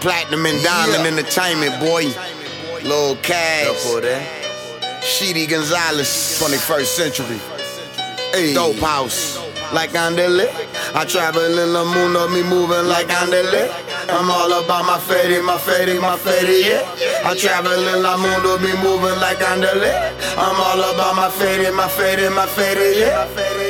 Platinum and Diamond Entertainment, boy. Lil Cash, Sheedy Gonzalez, 21st century. Hey. Dope house, like Andele. I travel in the moon of me moving like Andele. I'm all about my fetty, yeah. I travel in the moon of me moving like Andele. I'm all about my fetty, yeah.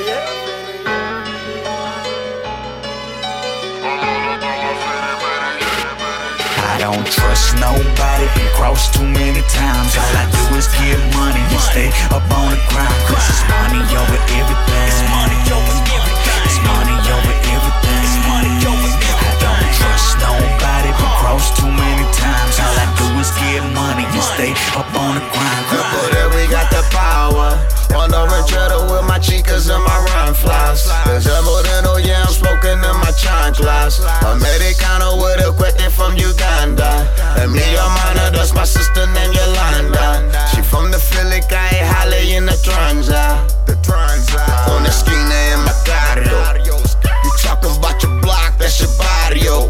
I don't trust nobody, been crossed too many times. All I do is get money and stay up on the grind. Cause it's money over everything. It's money over everything. It's money over everything. It's money over everything. I don't trust nobody, been crossed too many times. All I do is get money and stay up on the grind. We got the power. On the ranchero with my chicas and my rhyme flies. There's a Moreno, yeah, I'm smoking in my chanclas. Americano with a cuete from Uganda. And me, your mana, that's my sister named Yolanda. She from the Philly, cae Halle in the Transa. On the esquina in my cardio. You talking about your block, that's your barrio.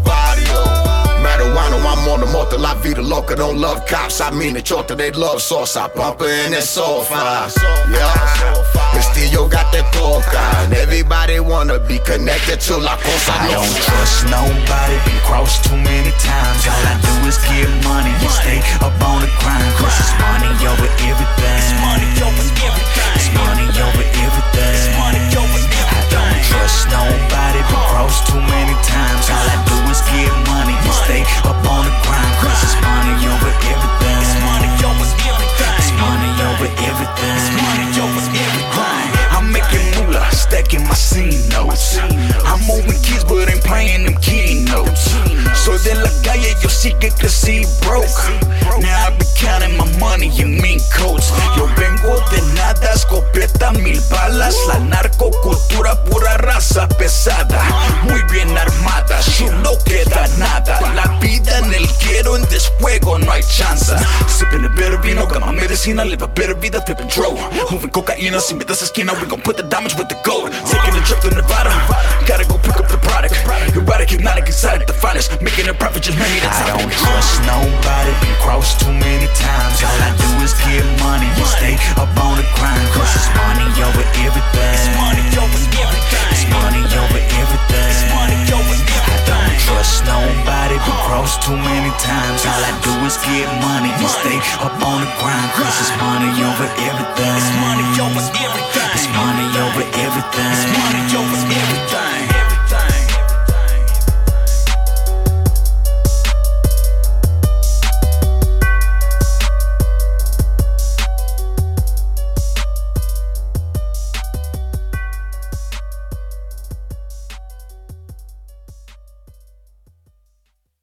Marijuana, I'm on the motor, la vida loca, don't love cops. I mean the chota, they love sauce. I bump her in that sofa, yeah. Castillo got that coca, and everybody wanna be connected to La Cosa. I don't trust nobody, been crossed too many times. All I do is get money and stay up on the grind. Cause it's money over everything. It's money over everything. It's money over everything. It's money over everything. I don't trust nobody, been crossed too many times. All I do is get money and stay up on the grind. Cause it's money over everything. It's money over everything. It's money over everything. It's money over everything. I'm making moolah, stacking my scene notes. I'm moving kids but ain't playing them keynotes. So de la calle yo sí que crecí broke. Now I be counting my money in mink coats. Yo vengo de nada, escopeta, 1000 balas. La narcocultura, pura raza pesada. Muy bien armada, shit no queda nada. La vida en el quiero, en desfuego no hay chance. Sipping a better vino, got my medicina, live a better vida, flipping dro. Moving cocaína, sin metas esquina, we gon' put the diamonds with the gold. Taking a trip to Nevada, gotta go pick up the product. Erotic, hypnotic, exotic, the finest. Making a profit, just many the time. I don't trust nobody, been crossed too many times. All I do is get money and stay up on the grind. Cause it's money over everything. It's money over everything. It's money over everything. It's money over everything. I don't trust nobody, been crossed too many times. All I do is get money and stay up on the grind. Cause it's money over everything. It's money over everything. It's money over everything. It's money over everything.